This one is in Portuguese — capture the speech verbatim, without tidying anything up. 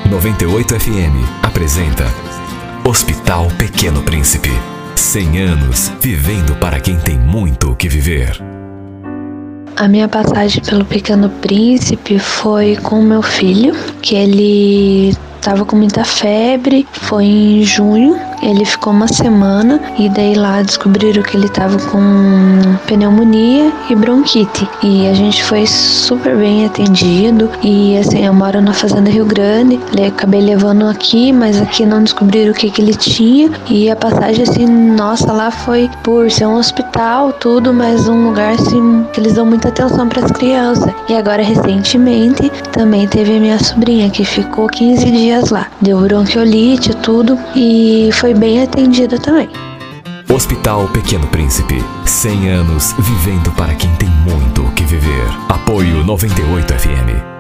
noventa e oito F M apresenta Hospital Pequeno Príncipe. cem anos vivendo para quem tem muito o que viver. A minha passagem pelo Pequeno Príncipe foi com o meu filho, que ele tava com muita febre, foi em junho, ele ficou uma semana e daí lá descobriram que ele tava com pneumonia e bronquite. E a gente foi super bem atendido e assim, eu moro na Fazenda Rio Grande, eu acabei levando aqui, mas aqui não descobriram o que que ele tinha e a passagem assim, nossa, lá foi por ser um hospital, tudo, mas um lugar assim, que eles dão muita atenção para as crianças. E agora recentemente também teve a minha sobrinha que ficou quinze dias lá, deu bronquiolite, tudo, e foi bem atendida também. Hospital Pequeno Príncipe. cem anos vivendo para quem tem muito o que viver. Apoio noventa e oito F M.